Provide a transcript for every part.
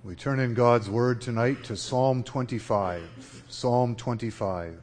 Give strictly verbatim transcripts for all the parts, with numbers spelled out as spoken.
We turn in God's Word tonight to Psalm twenty-five. Psalm twenty-five.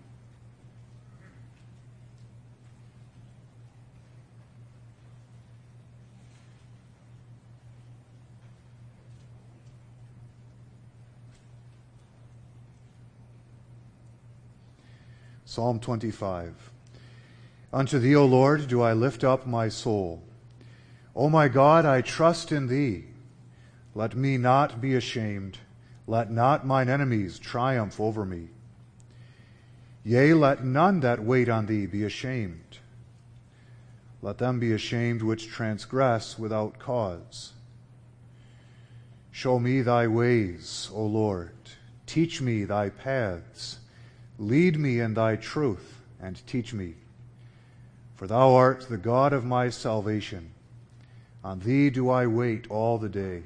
Psalm twenty-five. Unto thee, O Lord, do I lift up my soul. O my God, I trust in thee. Let me not be ashamed. Let not mine enemies triumph over me. Yea, let none that wait on thee be ashamed. Let them be ashamed which transgress without cause. Show me thy ways, O Lord. Teach me thy paths. Lead me in thy truth, and teach me. For thou art the God of my salvation. On thee do I wait all the day.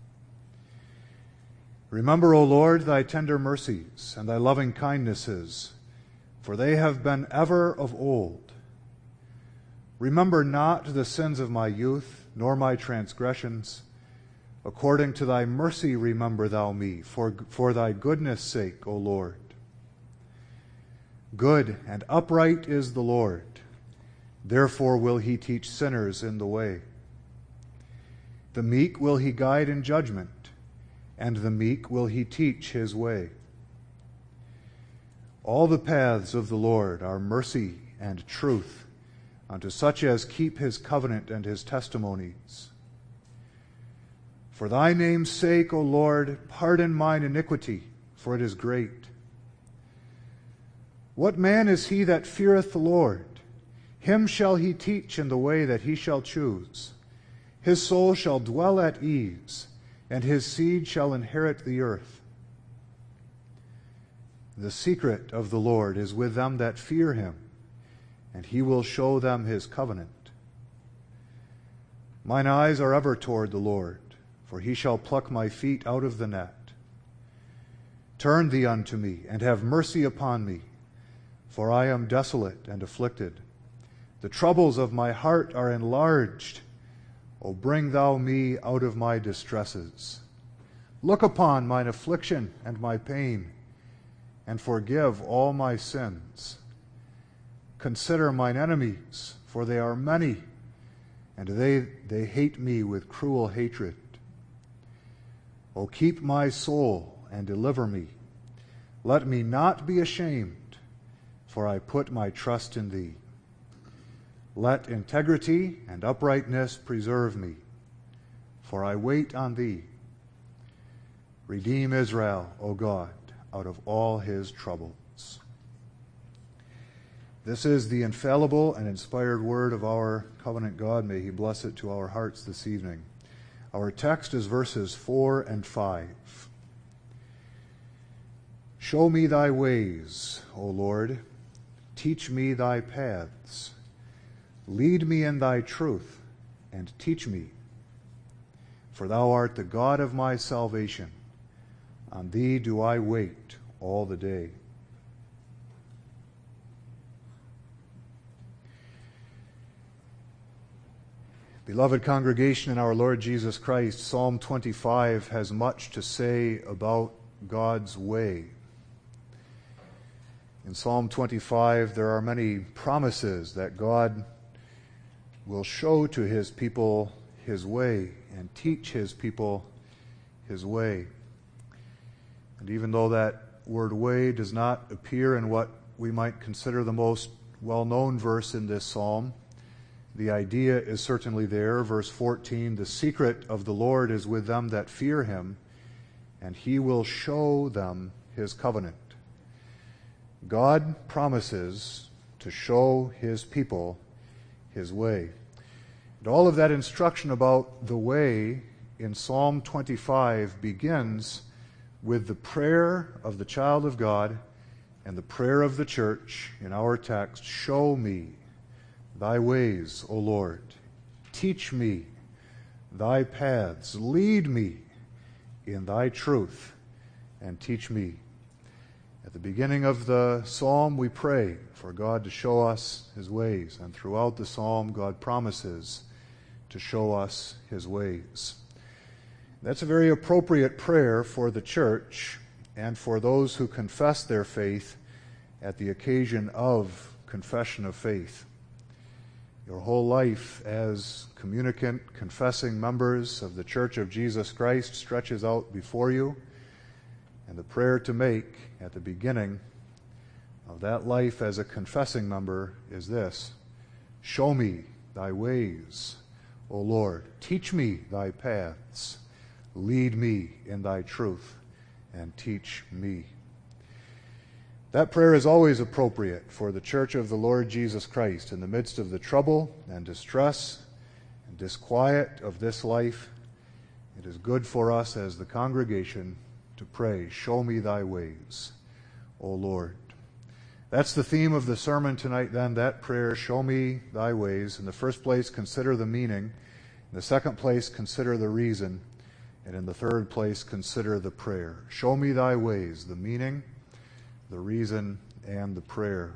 Remember, O Lord, thy tender mercies and thy loving kindnesses, for they have been ever of old. Remember not the sins of my youth, nor my transgressions. According to thy mercy remember thou me, for, for thy goodness' sake, O Lord. Good and upright is the Lord, therefore will he teach sinners in the way. The meek will he guide in judgment, and the meek will he teach his way. All the paths of the Lord are mercy and truth unto such as keep his covenant and his testimonies. For thy name's sake, O Lord, pardon mine iniquity, for it is great. What man is he that feareth the Lord? Him shall he teach in the way that he shall choose. His soul shall dwell at ease, and his seed shall inherit the earth. The secret of the Lord is with them that fear him, and he will show them his covenant. Mine eyes are ever toward the Lord, for he shall pluck my feet out of the net. Turn thee unto me, and have mercy upon me, for I am desolate and afflicted. The troubles of my heart are enlarged. O bring thou me out of my distresses. Look upon mine affliction and my pain, and forgive all my sins. Consider mine enemies, for they are many, and they, they hate me with cruel hatred. O keep my soul and deliver me. Let me not be ashamed, for I put my trust in thee. Let integrity and uprightness preserve me, for I wait on thee. Redeem Israel, O God, out of all his troubles. This is the infallible and inspired word of our covenant God. May he bless it to our hearts this evening. Our text is verses four and five. Show me thy ways, O Lord. Teach me thy paths. Lead me in thy truth, and teach me. For thou art the God of my salvation. On thee do I wait all the day. Beloved congregation in our Lord Jesus Christ, Psalm twenty-five has much to say about God's way. In Psalm twenty-five, there are many promises that God will show to his people his way and teach his people his way. And even though that word way does not appear in what we might consider the most well-known verse in this psalm, the idea is certainly there. Verse fourteen, the secret of the Lord is with them that fear him, and he will show them his covenant. God promises to show his people his way. And all of that instruction about the way in Psalm twenty-five begins with the prayer of the child of God and the prayer of the church in our text. Show me thy ways, O Lord. Teach me thy paths. Lead me in thy truth, and teach me. At the beginning of the psalm, we pray for God to show us his ways, and throughout the psalm, God promises to show us his ways. That's a very appropriate prayer for the church and for those who confess their faith at the occasion of confession of faith. Your whole life as communicant, confessing members of the Church of Jesus Christ stretches out before you, and the prayer to make at the beginning of that life as a confessing member is this: show me thy ways, O Lord. Teach me thy paths. Lead me in thy truth, and teach me. That prayer is always appropriate for the Church of the Lord Jesus Christ in the midst of the trouble and distress and disquiet of this life. It is good for us as the congregation to pray, show me thy ways, O Lord. That's the theme of the sermon tonight then, that prayer, show me thy ways. In the first place, consider the meaning. In the second place, consider the reason. And in the third place, consider the prayer. Show me thy ways, the meaning, the reason, and the prayer.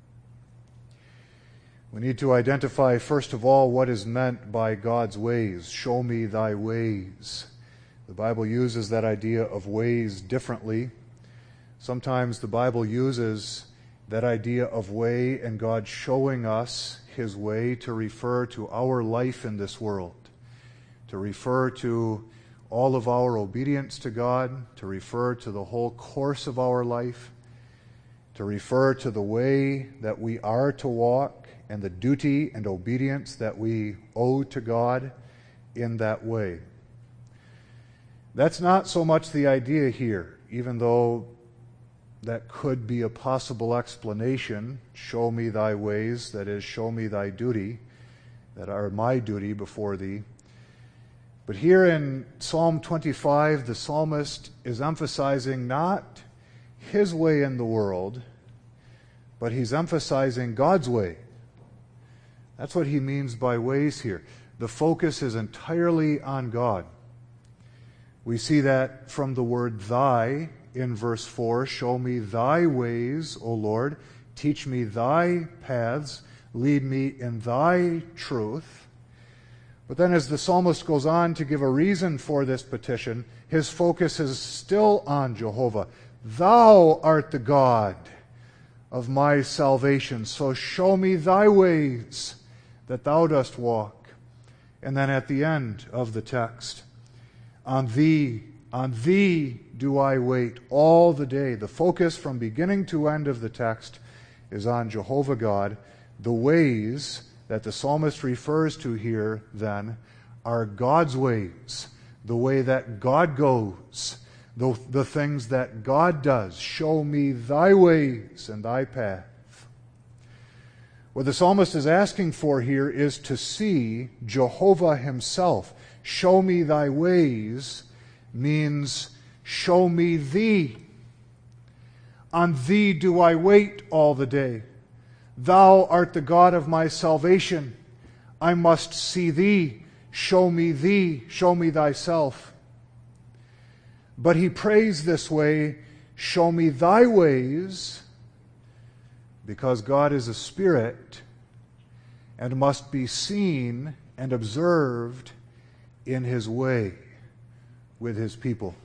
We need to identify, first of all, what is meant by God's ways. Show me thy ways. The Bible uses that idea of ways differently. Sometimes the Bible uses that idea of way and God showing us his way to refer to our life in this world, to refer to all of our obedience to God, to refer to the whole course of our life, to refer to the way that we are to walk and the duty and obedience that we owe to God in that way. That's not so much the idea here, even though that could be a possible explanation. Show me thy ways, that is, show me thy duty, that are my duty before thee. But here in Psalm twenty-five, the psalmist is emphasizing not his way in the world, but he's emphasizing God's way. That's what he means by ways here. The focus is entirely on God. We see that from the word thy in verse four. Show me thy ways, O Lord. Teach me thy paths. Lead me in thy truth. But then as the psalmist goes on to give a reason for this petition, his focus is still on Jehovah. Thou art the God of my salvation, so show me thy ways that thou dost walk. And then at the end of the text, on thee, on thee do I wait all the day. The focus from beginning to end of the text is on Jehovah God. The ways that the psalmist refers to here, then, are God's ways, the way that God goes, the, the things that God does. Show me thy ways and thy path. What the psalmist is asking for here is to see Jehovah himself. Show me thy ways means show me thee. On thee do I wait all the day. Thou art the God of my salvation. I must see thee. Show me thee. Show me thyself. But he prays this way, show me thy ways, because God is a spirit and must be seen and observed in his way with his people.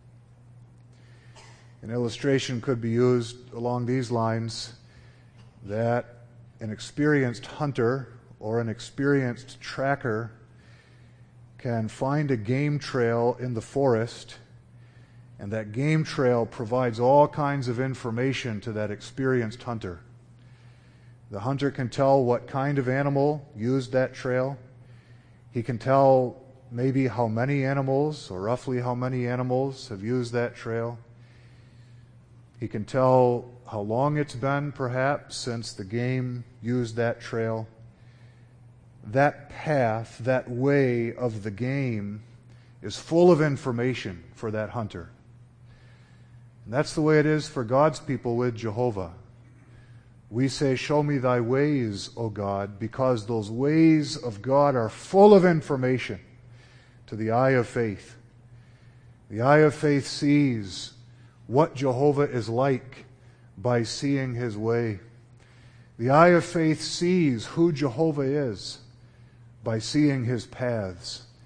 An illustration could be used along these lines, that an experienced hunter or an experienced tracker can find a game trail in the forest, and that game trail provides all kinds of information to that experienced hunter. The hunter can tell what kind of animal used that trail. He can tell maybe how many animals, or roughly how many animals, have used that trail. He can tell how long it's been, perhaps, since the game used that trail. That path, that way of the game, is full of information for that hunter. And that's the way it is for God's people with Jehovah. We say, show me thy ways, O God, because those ways of God are full of information to the eye of faith. The eye of faith sees what Jehovah is like by seeing his way. The eye of faith sees who Jehovah is by seeing his paths.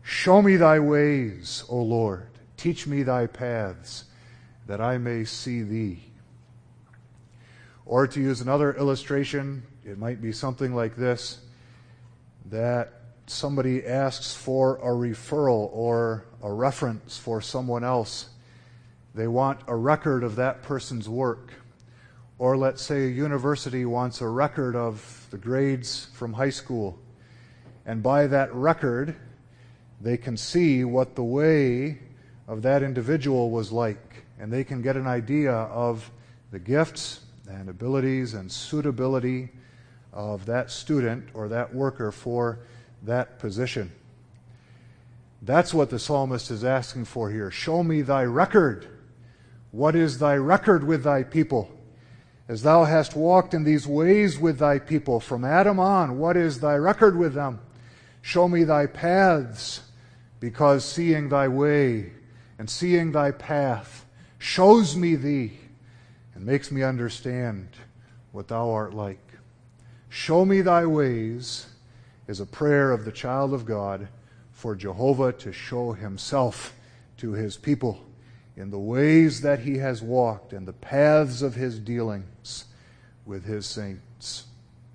Show me thy ways, O Lord. Teach me thy paths, that I may see thee. Or to use another illustration, it might be something like this, that somebody asks for a referral or a reference for someone else. They want a record of that person's work. Or let's say a university wants a record of the grades from high school. And by that record, they can see what the way of that individual was like. And they can get an idea of the gifts and abilities and suitability of that student or that worker for that position. That's what the psalmist is asking for here. Show me thy record. What is thy record with thy people? As thou hast walked in these ways with thy people from Adam on, what is thy record with them? Show me thy paths, because seeing thy way and seeing thy path shows me thee and makes me understand what thou art like. Show me thy ways is a prayer of the child of God for Jehovah to show himself to his people in the ways that he has walked and the paths of his dealings with his saints.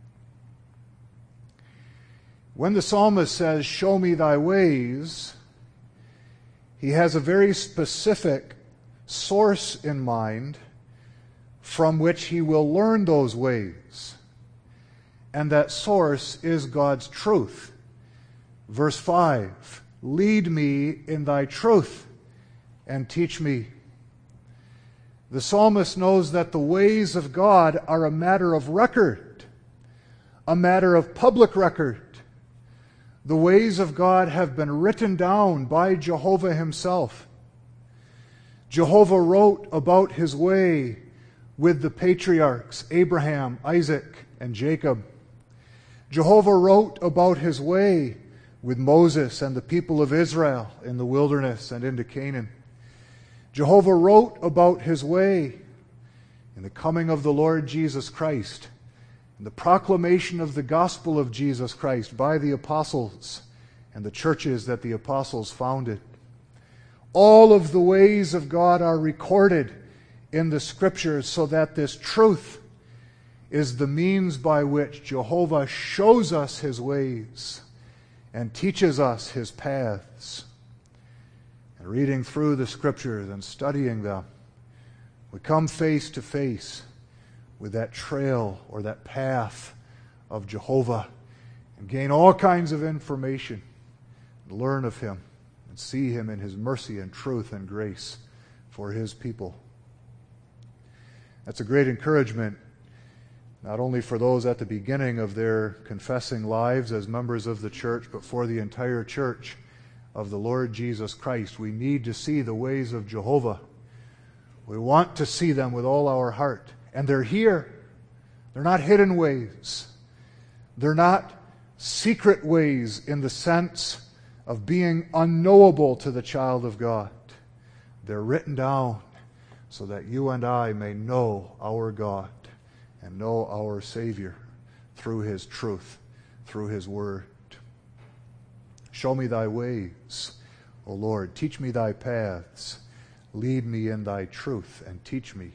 When the psalmist says, show me thy ways, he has a very specific source in mind from which he will learn those ways. And that source is God's truth. Verse five, lead me in thy truth and teach me. The psalmist knows that the ways of God are a matter of record, a matter of public record. The ways of God have been written down by Jehovah himself. Jehovah wrote about his way with the patriarchs, Abraham, Isaac, and Jacob. Jehovah wrote about his way with Moses and the people of Israel in the wilderness and into Canaan. Jehovah wrote about his way in the coming of the Lord Jesus Christ and the proclamation of the gospel of Jesus Christ by the apostles and the churches that the apostles founded. All of the ways of God are recorded in the Scriptures so that this truth is the means by which Jehovah shows us his ways and teaches us his paths. And reading through the Scriptures and studying them, we come face to face with that trail or that path of Jehovah and gain all kinds of information, and learn of him and see him in his mercy and truth and grace for his people. That's a great encouragement, not only for those at the beginning of their confessing lives as members of the church, but for the entire church of the Lord Jesus Christ. We need to see the ways of Jehovah. We want to see them with all our heart. And they're here. They're not hidden ways. They're not secret ways in the sense of being unknowable to the child of God. They're written down so that you and I may know our God and know our Savior through his truth, through his word. Show me thy ways, O Lord. Teach me thy paths. Lead me in thy truth and teach me.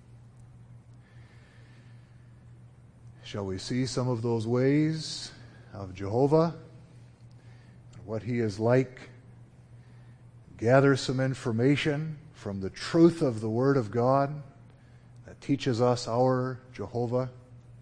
Shall we see some of those ways of Jehovah, what he is like? Gather some information from the truth of the Word of God that teaches us our Jehovah.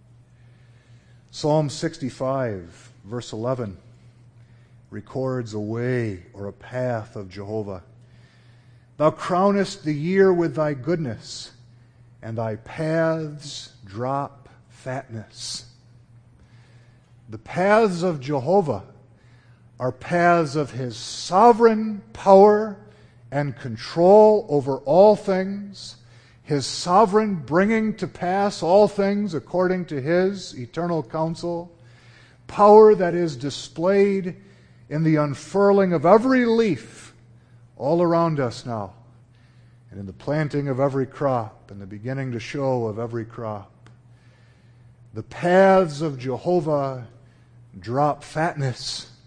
Psalm sixty-five, verse eleven, records a way or a path of Jehovah. Thou crownest the year with thy goodness, and thy paths drop fatness. The paths of Jehovah are paths of his sovereign power and control over all things, his sovereign bringing to pass all things according to his eternal counsel, power that is displayed in the unfurling of every leaf all around us now, and in the planting of every crop, and the beginning to show of every crop. The paths of Jehovah drop fatness,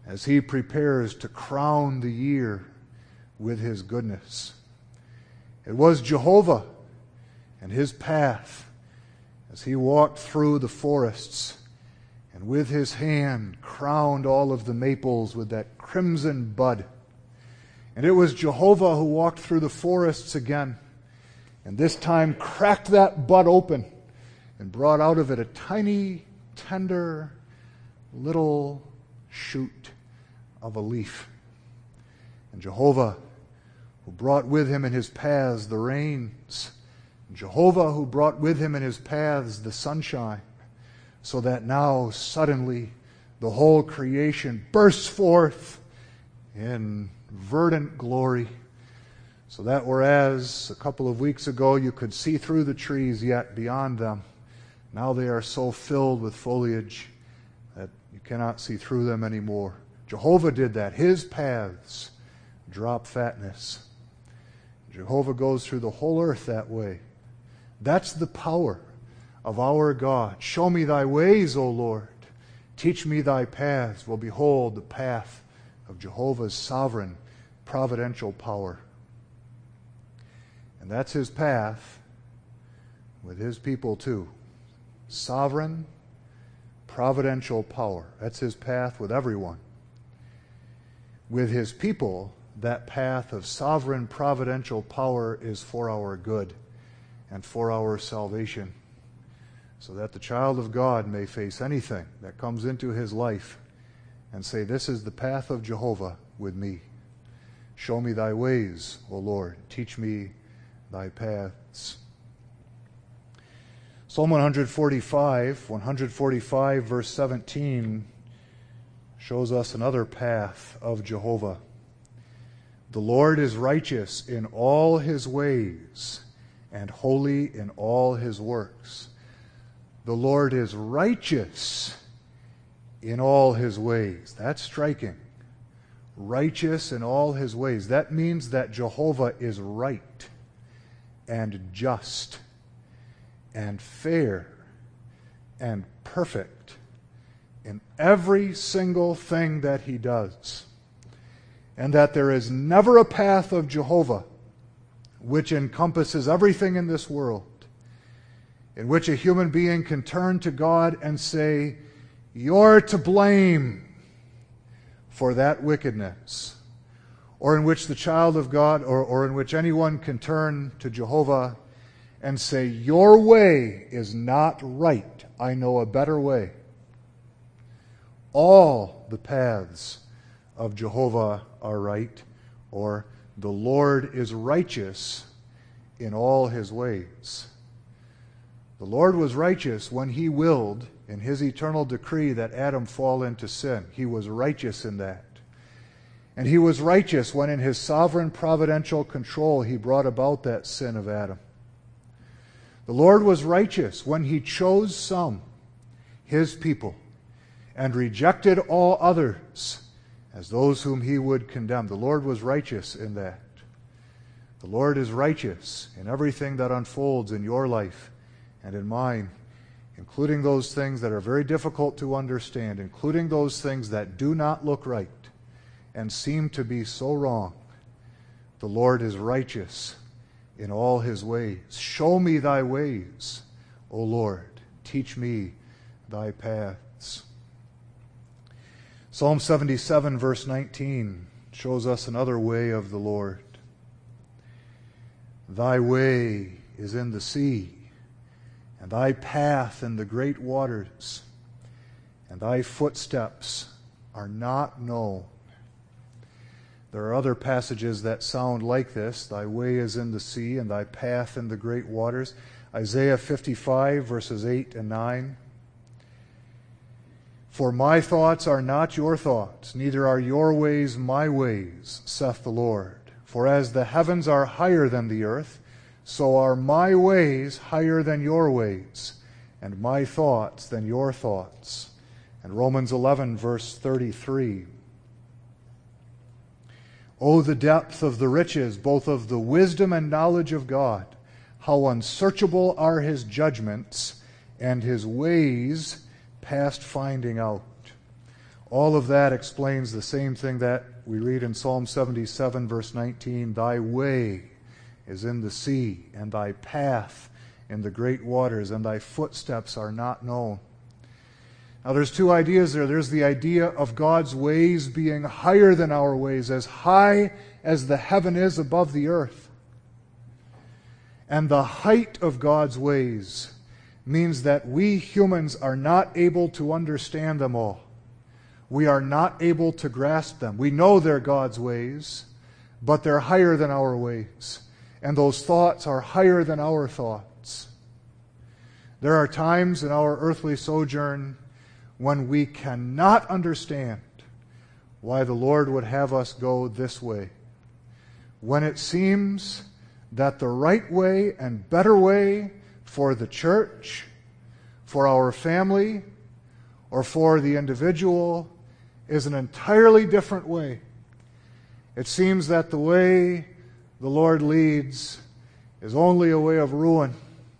as he prepares to crown the year with his goodness. It was Jehovah and his path as he walked through the forests and with his hand crowned all of the maples with that crimson bud. And it was Jehovah who walked through the forests again, and this time cracked that bud open and brought out of it a tiny, tender, little shoot of a leaf. And Jehovah, who brought with him in his paths the rains, and Jehovah, who brought with him in his paths the sunshine, so that now suddenly the whole creation bursts forth in verdant glory, so that whereas a couple of weeks ago you could see through the trees yet beyond them, now they are so filled with foliage that you cannot see through them anymore. Jehovah did that. His paths drop fatness. Jehovah goes through the whole earth that way. That's the power of our God. Show me thy ways, O Lord. Teach me thy paths. Well, behold, the path of Jehovah's sovereign, providential power. And that's his path with his people too. Sovereign, providential power. That's his path with everyone. With his people, that path of sovereign, providential power is for our good and for our salvation, so that the child of God may face anything that comes into his life and say, this is the path of Jehovah with me. Show me thy ways, O Lord. Teach me thy paths. Psalm one forty-five, one forty-five verse seventeen shows us another path of Jehovah. The Lord is righteous in all his ways and holy in all his works. The Lord is righteous in all his ways. That's striking. Righteous in all his ways. That means that Jehovah is right and just and fair and perfect in every single thing that he does. And that there is never a path of Jehovah which encompasses everything in this world, in which a human being can turn to God and say, you're to blame for that wickedness. Or in which the child of God, or, or in which anyone can turn to Jehovah and say, your way is not right. I know a better way. All the paths of Jehovah are right, or the Lord is righteous in all his ways. The Lord was righteous when he willed in his eternal decree that Adam fall into sin. He was righteous in that. And he was righteous when in his sovereign providential control he brought about that sin of Adam. The Lord was righteous when he chose some, his people, and rejected all others as those whom he would condemn. The Lord was righteous in that. The Lord is righteous in everything that unfolds in your life and in mine, including those things that are very difficult to understand, including those things that do not look right and seem to be so wrong. The Lord is righteous in all his ways. Show me thy ways, O Lord. Teach me thy paths. Psalm seventy-seven, verse nineteen, shows us another way of the Lord. Thy way is in the sea, and thy path in the great waters, and thy footsteps are not known. There are other passages that sound like this. Thy way is in the sea, and thy path in the great waters. Isaiah fifty-five, verses eight and nine. For my thoughts are not your thoughts, neither are your ways my ways, saith the Lord. For as the heavens are higher than the earth, so are my ways higher than your ways, and my thoughts than your thoughts. And Romans eleven, verse thirty-three. O the depth of the riches, both of the wisdom and knowledge of God! How unsearchable are his judgments, and his ways past finding out. All of that explains the same thing that we read in Psalm seventy-seven, verse nineteen. Thy way is in the sea, and thy path in the great waters, and thy footsteps are not known. Now there's two ideas there. There's the idea of God's ways being higher than our ways, as high as the heaven is above the earth. And the height of God's ways means that we humans are not able to understand them all. We are not able to grasp them. We know they're God's ways, but they're higher than our ways. And those thoughts are higher than our thoughts. There are times in our earthly sojourn when we cannot understand why the Lord would have us go this way. When it seems that the right way and better way for the church, for our family, or for the individual is an entirely different way. It seems that the way the Lord leads is only a way of ruin.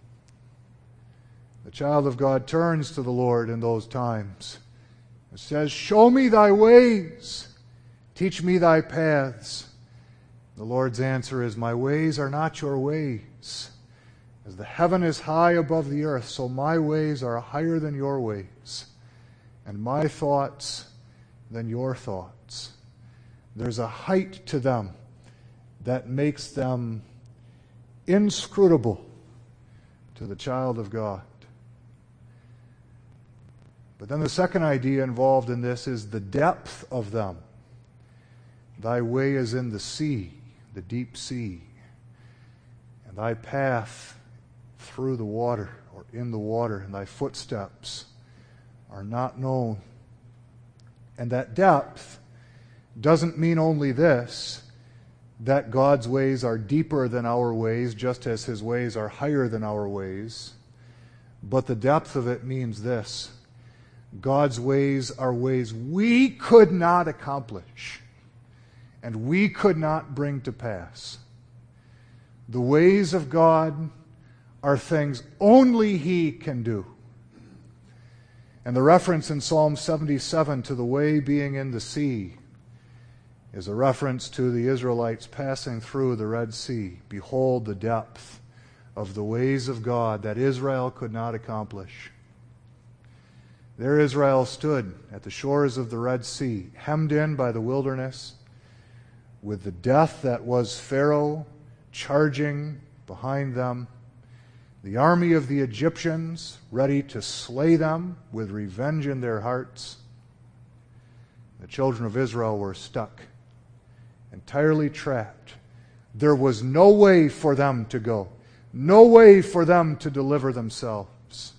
The child of God turns to the Lord in those times and says, "Show me thy ways, teach me thy paths." The Lord's answer is, "My ways are not your ways. As the heaven is high above the earth, so my ways are higher than your ways, and my thoughts than your thoughts." There's a height to them that makes them inscrutable to the child of God. But then the second idea involved in this is the depth of them. Thy way is in the sea, the deep sea, and thy path through the water, or in the water, and thy footsteps are not known. And that depth doesn't mean only this, that God's ways are deeper than our ways, just as His ways are higher than our ways. But the depth of it means this: God's ways are ways we could not accomplish and we could not bring to pass. The ways of God are things only He can do. And the reference in Psalm seventy-seven to the way being in the sea is a reference to the Israelites passing through the Red Sea. Behold the depth of the ways of God that Israel could not accomplish. There Israel stood at the shores of the Red Sea, hemmed in by the wilderness, with the death that was Pharaoh charging behind them, the army of the Egyptians ready to slay them with revenge in their hearts. The children of Israel were stuck, entirely trapped. There was no way for them to go, no way for them to deliver themselves.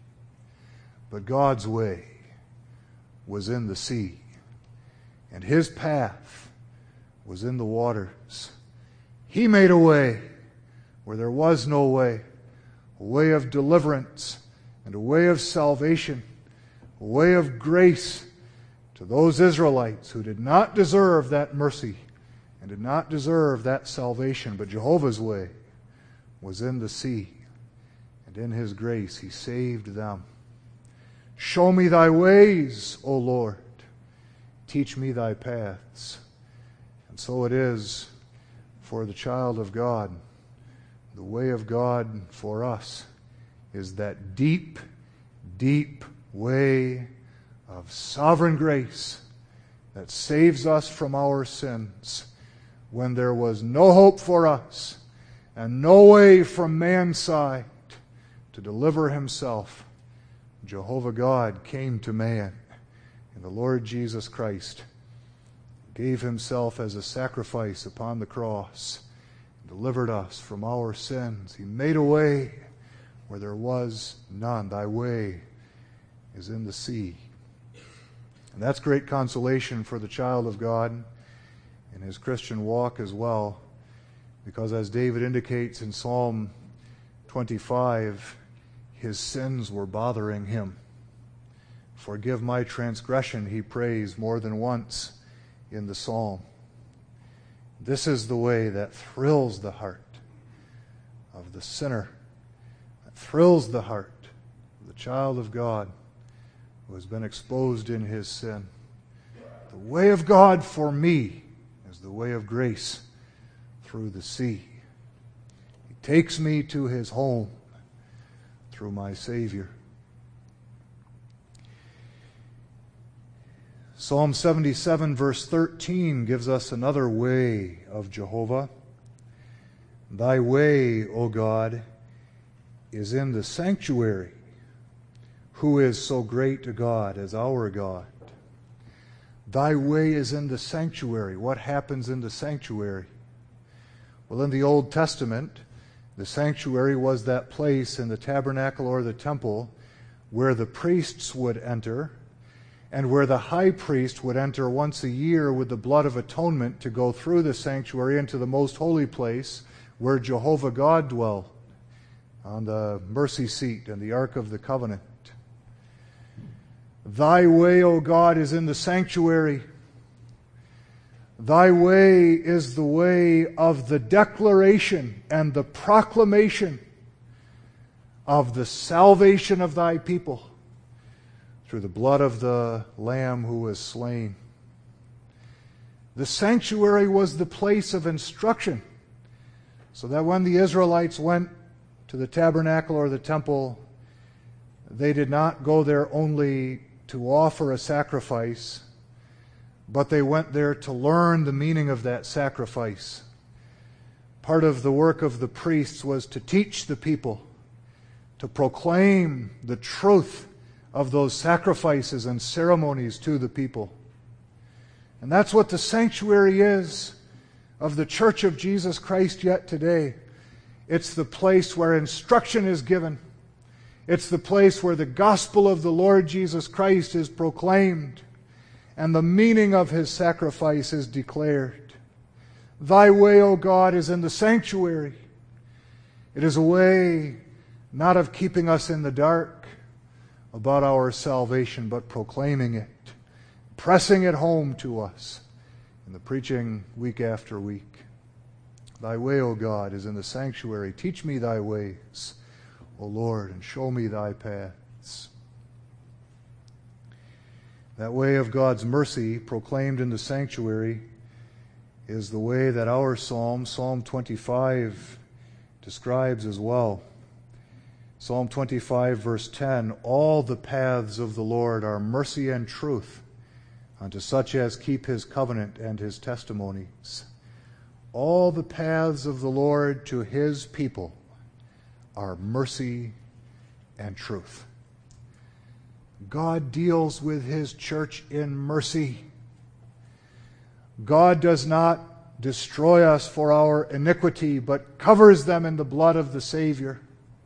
But God's way was in the sea, and His path was in the waters. He made a way where there was no way, a way of deliverance and a way of salvation, a way of grace to those Israelites who did not deserve that mercy and did not deserve that salvation. But Jehovah's way was in the sea, and in His grace He saved them. Show me thy ways, O Lord. Teach me thy paths. And so it is for the child of God. The way of God for us is that deep, deep way of sovereign grace that saves us from our sins when there was no hope for us and no way from man's side to deliver Himself. Jehovah God came to man, and the Lord Jesus Christ gave Himself as a sacrifice upon the cross, delivered us from our sins. He made a way where there was none. Thy way is in the sea. And that's great consolation for the child of God in his Christian walk as well, because as David indicates in Psalm twenty-five, his sins were bothering him. Forgive my transgression, he prays more than once in the psalm. This is the way that thrills the heart of the sinner, that thrills the heart of the child of God who has been exposed in his sin. The way of God for me is the way of grace through the sea. He takes me to his home through my Savior. Psalm seventy-seven verse thirteen gives us another way of Jehovah. Thy way, O God, is in the sanctuary. Who is so great a God as our God? Thy way is in the sanctuary. What happens in the sanctuary? Well, in the Old Testament, the sanctuary was that place in the tabernacle or the temple where the priests would enter, and where the high priest would enter once a year with the blood of atonement to go through the sanctuary into the most holy place where Jehovah God dwelt, on the mercy seat and the Ark of the Covenant. Thy way, O God, is in the sanctuary. Thy way is the way of the declaration and the proclamation of the salvation of thy people through the blood of the Lamb who was slain. The sanctuary was the place of instruction, so that when the Israelites went to the tabernacle or the temple, they did not go there only to offer a sacrifice, but they went there to learn the meaning of that sacrifice. Part of the work of the priests was to teach the people, to proclaim the truth of those sacrifices and ceremonies to the people. And that's what the sanctuary is of the Church of Jesus Christ yet today. It's the place where instruction is given. It's the place where the gospel of the Lord Jesus Christ is proclaimed and the meaning of his sacrifice is declared. Thy way, O God, is in the sanctuary. It is a way not of keeping us in the dark about our salvation, but proclaiming it, pressing it home to us in the preaching week after week. Thy way, O God, is in the sanctuary. Teach me thy ways, O Lord, and show me thy paths. That way of God's mercy proclaimed in the sanctuary is the way that our psalm, Psalm twenty-five, describes as well. Psalm twenty-five, verse ten, all the paths of the Lord are mercy and truth unto such as keep his covenant and his testimonies. All the paths of the Lord to his people are mercy and truth. God deals with his church in mercy. God does not destroy us for our iniquity, but covers them in the blood of the Savior.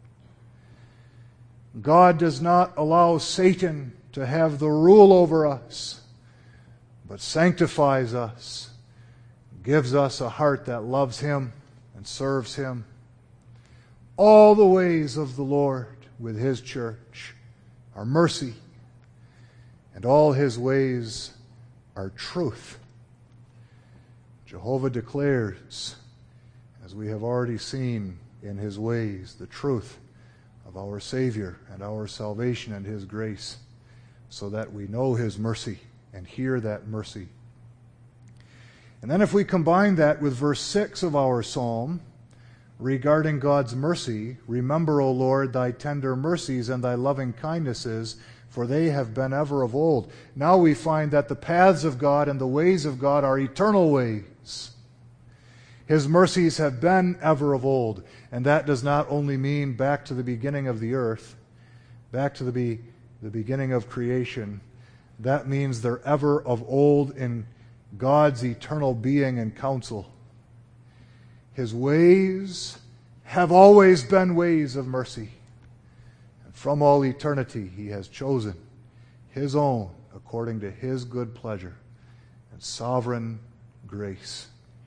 God does not allow Satan to have the rule over us, but sanctifies us, gives us a heart that loves him and serves him. All the ways of the Lord with his church are mercy, and all his ways are truth. Jehovah declares, as we have already seen in his ways, the truth of our Savior and our salvation and his grace, so that we know his mercy and hear that mercy. And then if we combine that with verse six of our psalm regarding God's mercy, remember, O Lord, thy tender mercies and thy loving kindnesses, for they have been ever of old. Now we find that the paths of God and the ways of God are eternal ways. His mercies have been ever of old. And that does not only mean back to the beginning of the earth, back to the, be, the beginning of creation. That means they're ever of old in God's eternal being and counsel. His ways have always been ways of mercy. And from all eternity he has chosen his own according to his good pleasure and sovereign grace.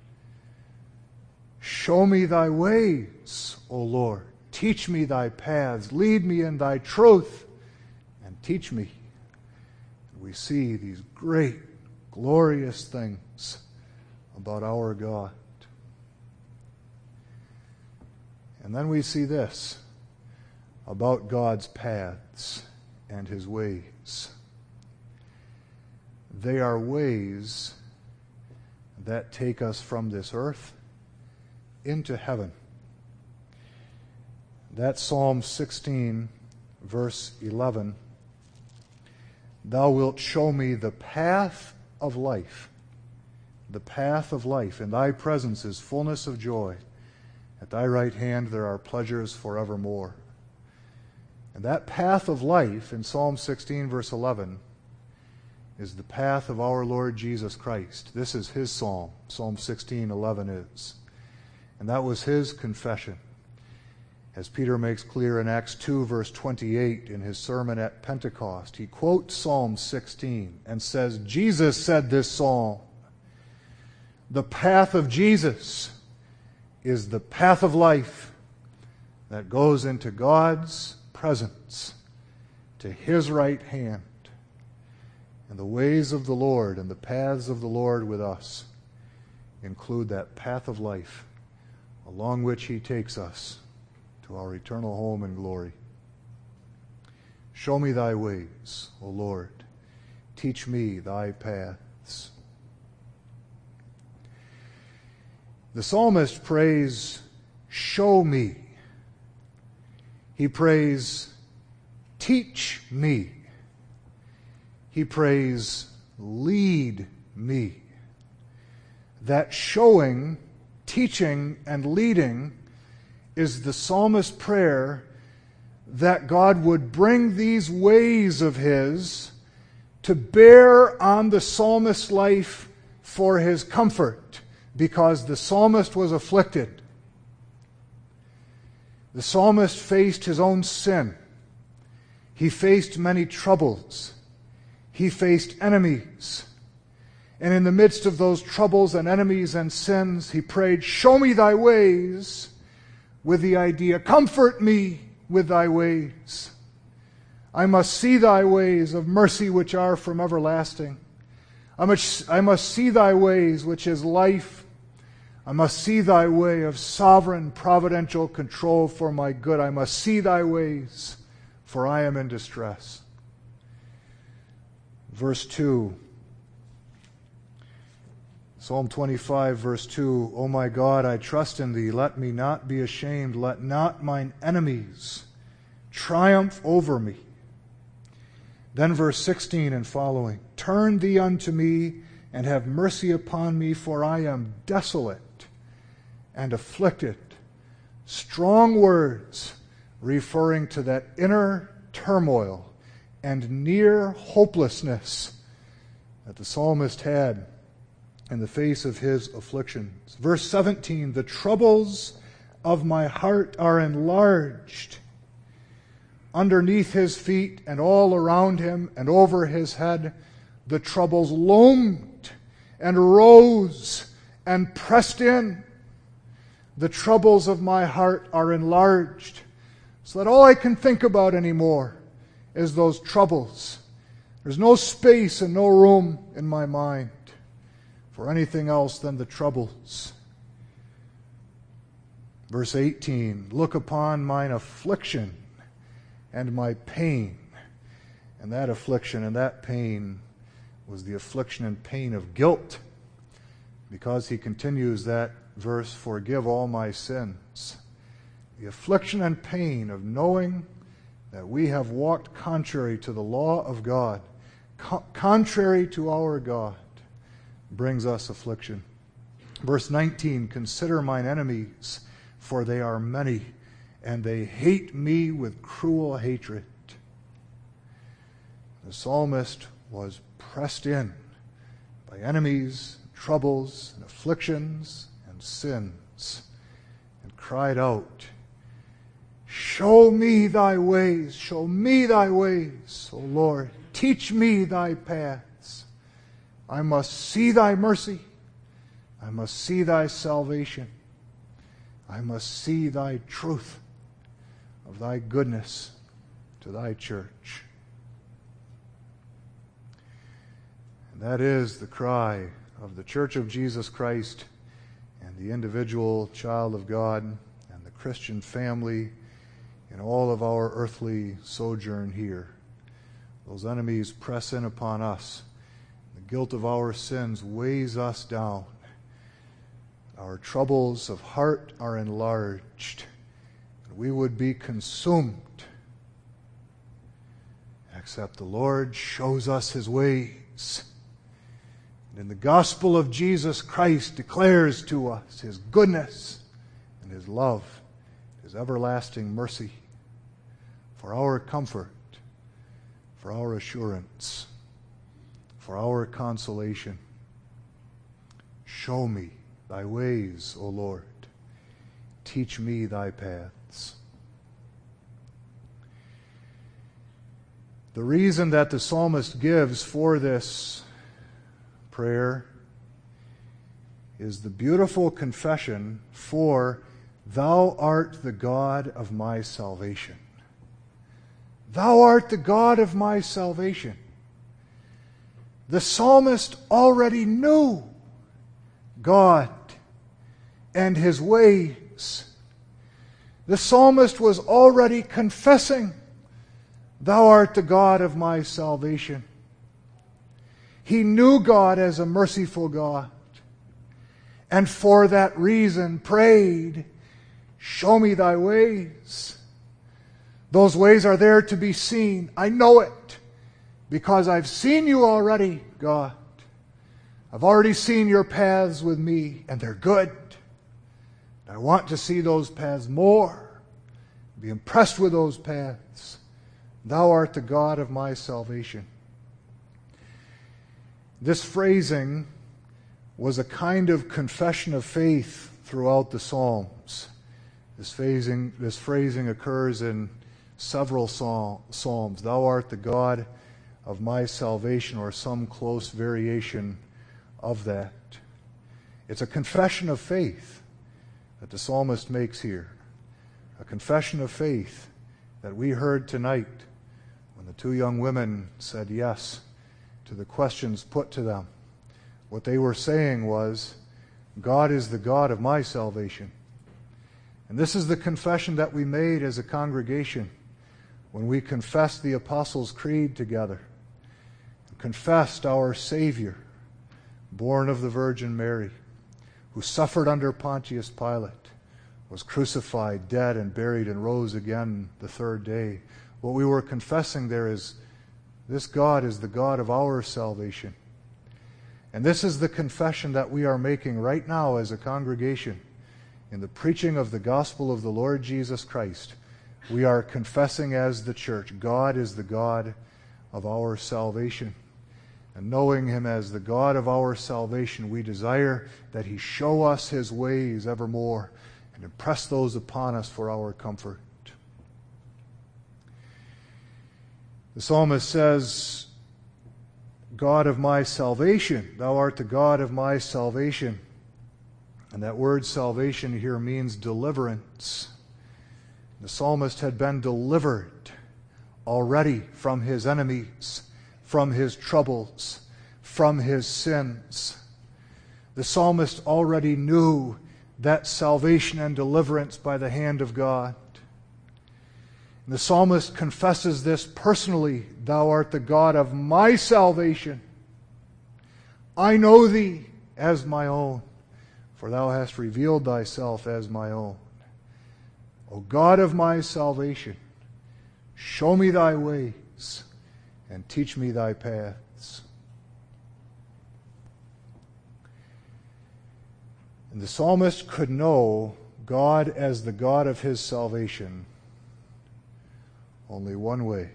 Show me thy ways, O Lord. Teach me thy paths. Lead me in thy truth and teach me. We see these great, glorious things about our God. And then we see this about God's paths and his ways. they are ways that take us from this earth into heaven. That's Psalm sixteen, verse eleven. Thou wilt show me the path of life. The path of life. In thy presence is fullness of joy. At thy right hand there are pleasures forevermore. And that path of life in Psalm sixteen, verse eleven, is the path of our Lord Jesus Christ. This is his psalm. Psalm sixteen, eleven is. And that was his confession. As Peter makes clear in Acts two, verse twenty-eight, in his sermon at Pentecost, he quotes Psalm sixteen and says, Jesus said this psalm. The path of Jesus is the path of life that goes into God's presence, to his right hand. And the ways of the Lord and the paths of the Lord with us include that path of life along which he takes us to our eternal home in glory. Show me thy ways, O Lord. Teach me thy paths. The psalmist prays, show me. He prays, teach me. He prays, lead me. That showing, teaching, and leading is the psalmist's prayer that God would bring these ways of his to bear on the psalmist's life for his comfort, because the psalmist was afflicted. The psalmist faced his own sin. He faced many troubles. He faced enemies. And in the midst of those troubles and enemies and sins, he prayed, show me thy ways, with the idea, comfort me with thy ways. I must see thy ways of mercy which are from everlasting. I must, I must see thy ways which is life. I must see thy way of sovereign providential control for my good. I must see thy ways, for I am in distress. Verse two. Psalm twenty-five, verse two, O my God, I trust in thee. Let me not be ashamed. Let not mine enemies triumph over me. Then verse sixteen and following, turn thee unto me and have mercy upon me, for I am desolate and afflicted. Strong words referring to that inner turmoil and near hopelessness that the psalmist had in the face of his afflictions. Verse seventeen, the troubles of my heart are enlarged. Underneath his feet and all around him and over his head, the troubles loomed and rose and pressed in. The troubles of my heart are enlarged, so that all I can think about anymore is those troubles. There's no space and no room in my mind for anything else than the troubles. Verse eighteen, look upon mine affliction and my pain. And that affliction and that pain was the affliction and pain of guilt, because he continues that verse, forgive all my sins. The affliction and pain of knowing that we have walked contrary to the law of God, co- contrary to our God, brings us affliction. Verse nineteen, consider mine enemies, for they are many, and they hate me with cruel hatred. The psalmist was pressed in by enemies, troubles, and afflictions, and sins, and cried out, show me thy ways, show me thy ways, O Lord, teach me thy paths. I must see thy mercy. I must see thy salvation. I must see thy truth of thy goodness to thy church. And that is the cry of the Church of Jesus Christ and the individual child of God and the Christian family in all of our earthly sojourn here. Those enemies press in upon us. The The guilt of our sins weighs us down. Our troubles of heart are enlarged. And we would be consumed. Except the Lord shows us His ways. And in the gospel of Jesus Christ declares to us His goodness and His love, His everlasting mercy, for our comfort, for our assurance, for our consolation. Show me thy ways, O Lord. Teach me thy paths. The reason that the psalmist gives for this prayer is the beautiful confession, for thou art the God of my salvation. Thou art the God of my salvation. The psalmist already knew God and His ways. The psalmist was already confessing, thou art the God of my salvation. He knew God as a merciful God, and for that reason prayed, show me thy ways. Those ways are there to be seen. I know it because I've seen you already, God. I've already seen your paths with me, and they're good. I want to see those paths more, be impressed with those paths. Thou art the God of my salvation. This phrasing was a kind of confession of faith throughout the Psalms. This phrasing, this phrasing occurs in several psalms. Thou art the God of my salvation, or some close variation of that. It's a confession of faith that the psalmist makes here. A confession of faith that we heard tonight when the two young women said yes to the questions put to them. What they were saying was, God is the God of my salvation. And this is the confession that we made as a congregation when we confessed the Apostles' Creed together, and confessed our Savior, born of the Virgin Mary, who suffered under Pontius Pilate, was crucified, dead, and buried, and rose again the third day. What we were confessing there is, this God is the God of our salvation. And this is the confession that we are making right now as a congregation in the preaching of the gospel of the Lord Jesus Christ. We are confessing as the church, God is the God of our salvation. And knowing Him as the God of our salvation, we desire that He show us His ways evermore and impress those upon us for our comfort. The psalmist says, God of my salvation, thou art the God of my salvation. And that word salvation here means deliverance. The psalmist had been delivered already from his enemies, from his troubles, from his sins. The psalmist already knew that salvation and deliverance by the hand of God. And the psalmist confesses this personally, thou art the God of my salvation. I know thee as my own, for thou hast revealed thyself as my own. O God of my salvation, show me thy ways and teach me thy paths. And the psalmist could know God as the God of his salvation only one way,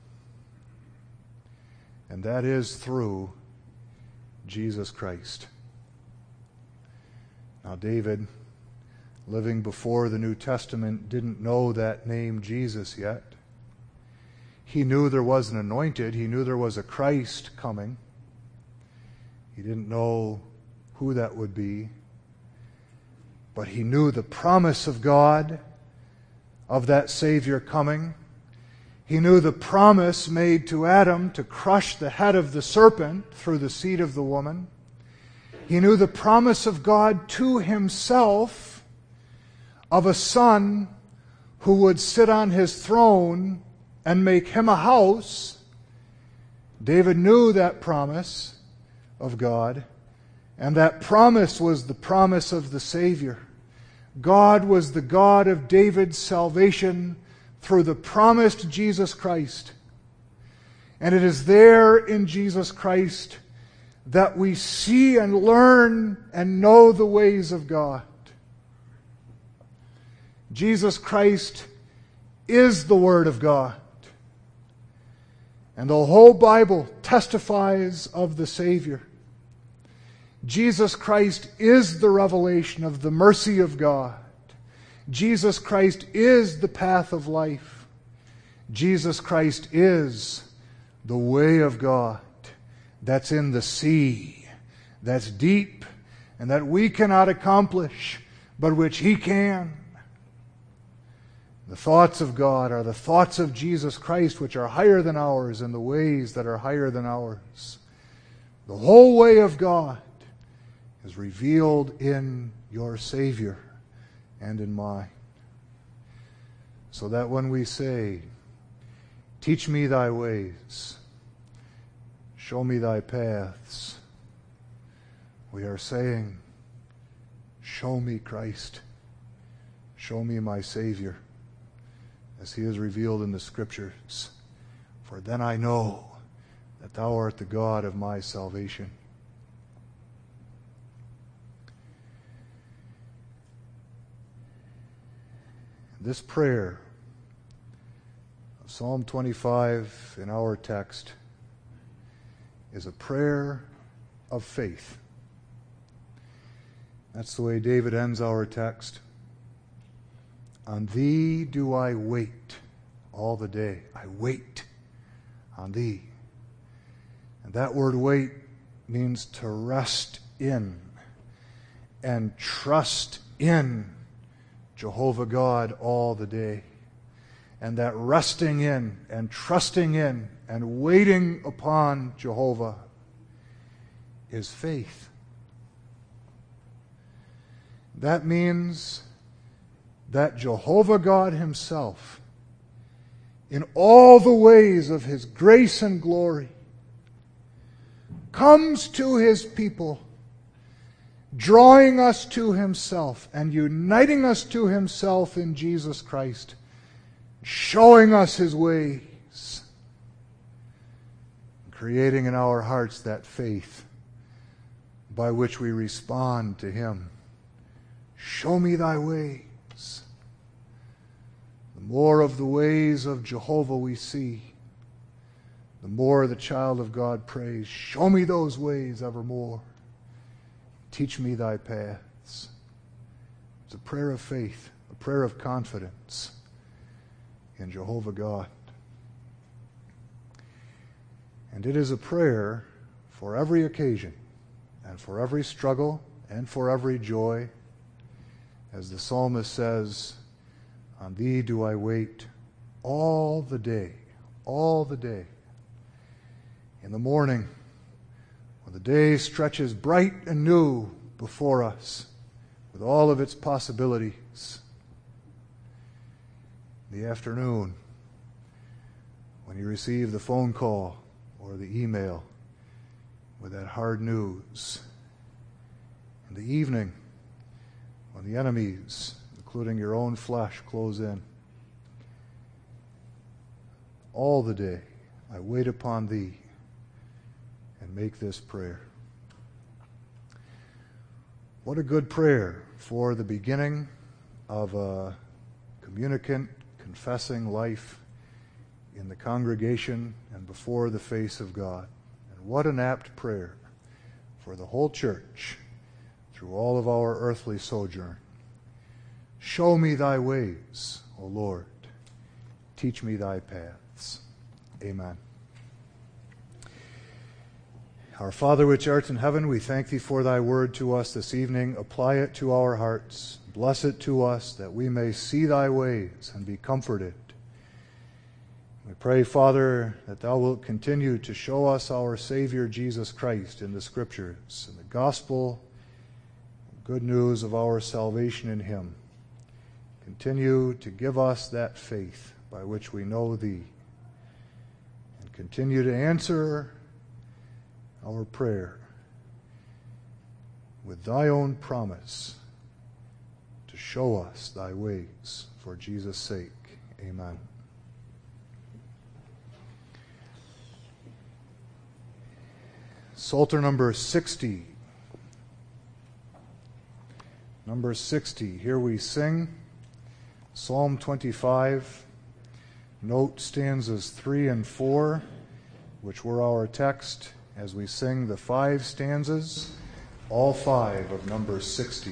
and that is through Jesus Christ. Now, David, living before the New Testament, didn't know that name Jesus yet. He knew there was an anointed. He knew there was a Christ coming. He didn't know who that would be. But he knew the promise of God of that Savior coming. He knew the promise made to Adam to crush the head of the serpent through the seed of the woman. He knew the promise of God to himself of a son who would sit on his throne and make him a house. David knew that promise, of God, and that promise was the promise of the Savior. God was the God of David's salvation through the promised Jesus Christ. And it is there in Jesus Christ that we see and learn and know the ways of God. Jesus Christ is the Word of God. And the whole Bible testifies of the Savior. Jesus Christ is the revelation of the mercy of God. Jesus Christ is the path of life. Jesus Christ is the way of God that's in the sea, that's deep, and that we cannot accomplish, but which He can. The thoughts of God are the thoughts of Jesus Christ, which are higher than ours, and the ways that are higher than ours. The whole way of God is revealed in your Savior and in mine. So that when we say, "Teach me thy ways, show me thy paths," we are saying, "Show me Christ. Show me my Savior, as He is revealed in the Scriptures. For then I know that thou art the God of my salvation." This prayer of Psalm twenty-five in our text is a prayer of faith. That's the way David ends our text. "On Thee do I wait all the day." I wait on Thee. And that word wait means to rest in and trust in Jehovah God all the day. And that resting in and trusting in and waiting upon Jehovah is faith. That means that Jehovah God Himself, in all the ways of His grace and glory, comes to His people, drawing us to Himself and uniting us to Himself in Jesus Christ, showing us His ways, creating in our hearts that faith by which we respond to Him. Show me thy ways. The more of the ways of Jehovah we see, the more the child of God prays, show me those ways evermore. Teach me thy paths. It's a prayer of faith, a prayer of confidence in Jehovah God. And it is a prayer for every occasion and for every struggle and for every joy. As the psalmist says, "On Thee do I wait all the day," all the day. In the morning, when the day stretches bright and new before us with all of its possibilities. In the afternoon, when you receive the phone call or the email with that hard news. In the evening, when the enemies, including your own flesh, close in. All the day I wait upon Thee and make this prayer. What a good prayer for the beginning of a communicant, confessing life in the congregation and before the face of God. And what an apt prayer for the whole church through all of our earthly sojourn. Show me thy ways, O Lord. Teach me thy paths. Amen. Our Father which art in heaven, we thank thee for thy word to us this evening. Apply it to our hearts. Bless it to us that we may see thy ways and be comforted. We pray, Father, that thou wilt continue to show us our Savior Jesus Christ in the Scriptures, in the gospel, good news of our salvation in him. Continue to give us that faith by which we know thee. And continue to answer our prayer with thy own promise to show us thy ways. For Jesus' sake, amen. Psalter number sixty. Number sixty. Here we sing Psalm twenty-five. Note stanzas three and four, which were our text, as we sing the five stanzas, all five of number sixty.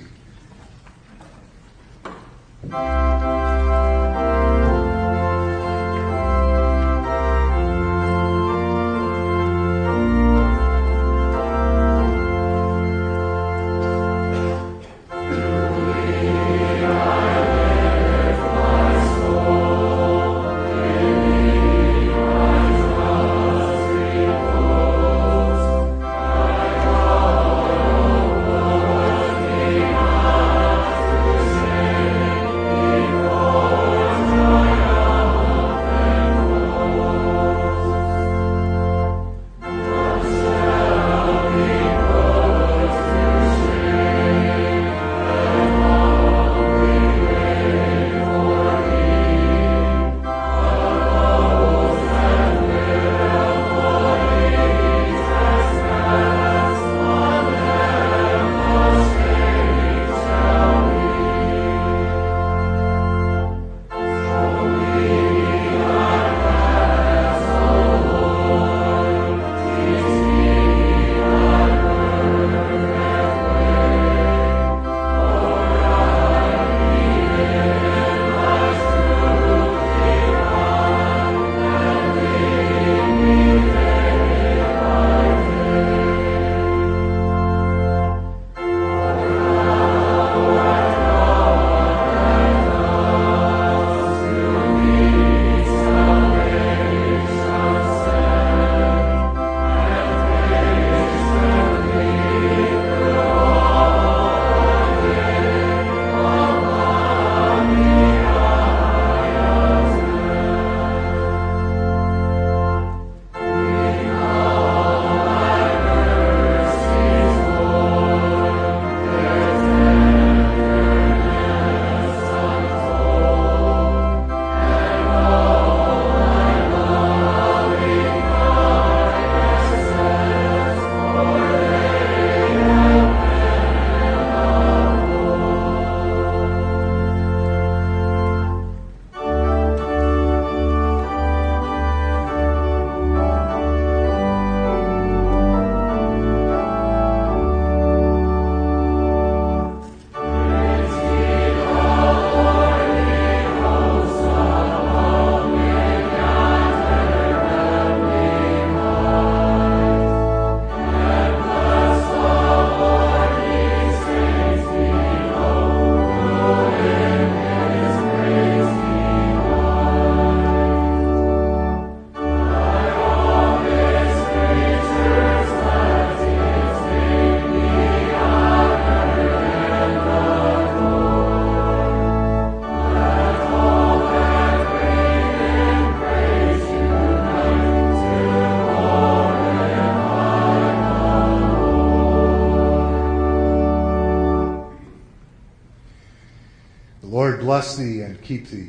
The Lord bless thee and keep thee.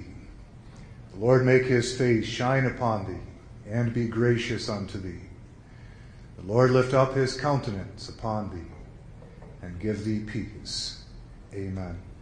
The Lord make his face shine upon thee and be gracious unto thee. The Lord lift up his countenance upon thee and give thee peace. Amen.